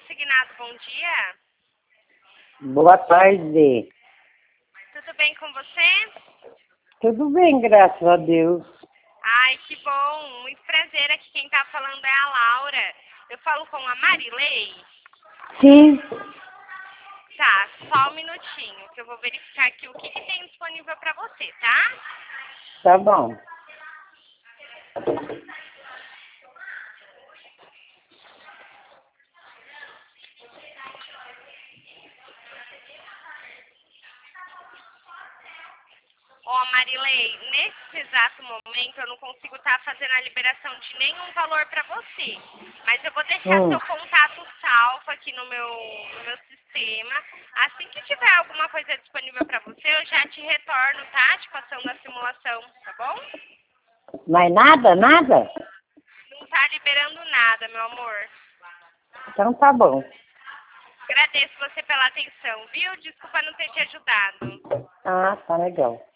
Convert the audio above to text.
consignado, bom dia. Boa tarde. Tudo bem com você? Tudo bem, graças a Deus. Ai, que bom. Muito prazer. Aqui quem tá falando é a Laura. Eu falo com a Marilei. Sim, Tá, só um minutinho, que eu vou verificar aqui o que tem disponível para você, tá? tá bom. Ó, Marilei, nesse exato momento eu não consigo estar fazendo a liberação de nenhum valor para você. Mas eu vou deixar seu contato salvo aqui no meu sistema. Assim que tiver alguma coisa disponível para você, eu já te retorno, tá? Te passando a simulação, tá bom? Mas nada? Não tá liberando nada, meu amor. Então tá bom. Agradeço você pela atenção, viu? Desculpa não ter te ajudado. Ah, tá legal.